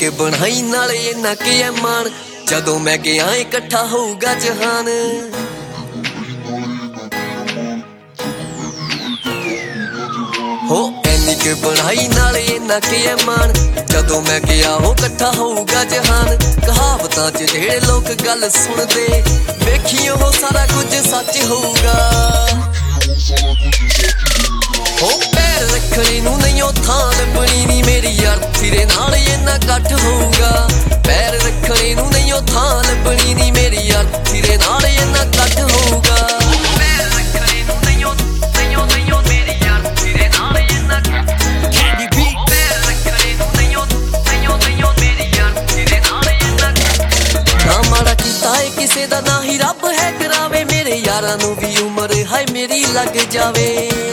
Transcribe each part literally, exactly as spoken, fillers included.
के बनाई नाले इन्ना के है मान जदों मैं गया इकट्ठा होगा जहान हो इन्नी के बनाई नाले इन्ना के है मान जदों मैं गया हो इकट्ठा होगा जहान कहावतां च जेड़े लोग गल सुनदे वेखियो हो सारा कुछ सच होगा हो पैर रखने नूं नहीं ओ थां लभणी नी मेरी अर्थी दे नाल इन्ना कट होगा पैर रखने नूं नहीं ओ थां लभणी नी मेरी अर्थी दे नाल इन्ना कट होगा पैर रखने नूं नहीं ओ नहीं ओ नहीं ओ मेरी अर्थी दे नाल इन्ना कैंडी भी पैर रखने नूं नहीं ओ नहीं ओ नहीं ओ मेरी अर्थी दे नाल इन्ना ना माड़ा कीता है किसे दा ना ही रब है करावे मेरे यारां नूं भी उमर हाय मेरी लग जावे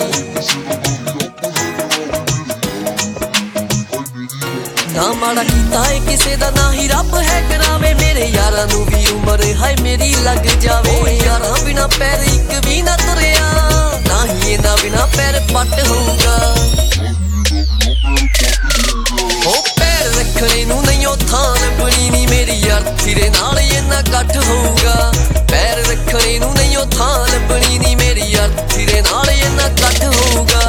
ना माड़ा कीता है किसे दा ना ही रब है करावे मेरे यारां नूं भी उमर हाय मेरी लग जावे यारां बिना पैर इक भी ना तुरिया ना ही इन्हां बिना पैर पट होगा ओ पैर रखने नूं नहीं ओ थां लभणी नी मेरी अर्थी दे नाल इन्ना कट होगा पैर रखने नूं नहीं ओ थां लभणी नी मेरी अर्थी दे नाल इन्ना कट होगा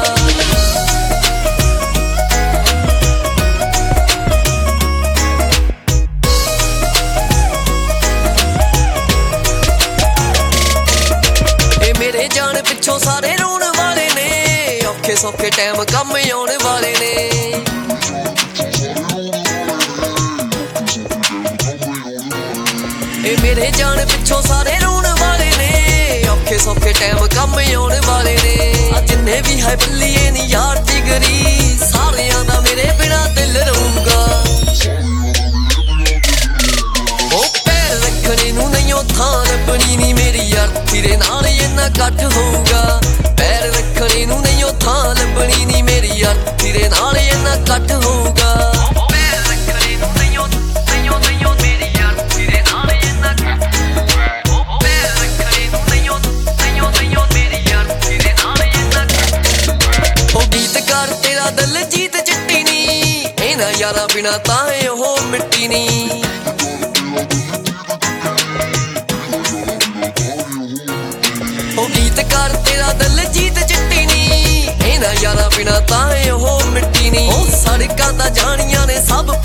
मेरे जान पिछों सारे रोण वाले ने औखे सौखे टाइम कम आने वाले ने ए मेरे जान पिछों सारे रोण वाले ने औखे सौखे टाइम कम आने वाले ने जिन्ने भी है बल्लिए नी यार जिगरी सारियां दा मेरे बिना दिल रहूगा ओ पैर रखने नूं नहीं ओ थां लभणी नी मेरी अर्थी दे नाल इन्ना कट होगा पैर रखने नूं नहीं ओ थां लभणी नी मेरी अर्थी दे नाल इन्ना कट होगा पैर रखने नूं नहीं ओ नहीं ओ नहीं ओ मेरी अर्थी दे नाल इन्ना पैर रखने नूं नहीं ओ नहीं ओ नहीं ओ मेरी अर्थी दे नाल इन्ना ओ गीतकार तेरा दिल जीत चिट्टी नी इन्हां यारां बिना तां ओह मिट्टी नी गीतकार तेरा दिल जीत चिट्टी नी इन्हां यारां बिना तां ओह मिट्टी नी ओ सड़कां तां जानियां ने सब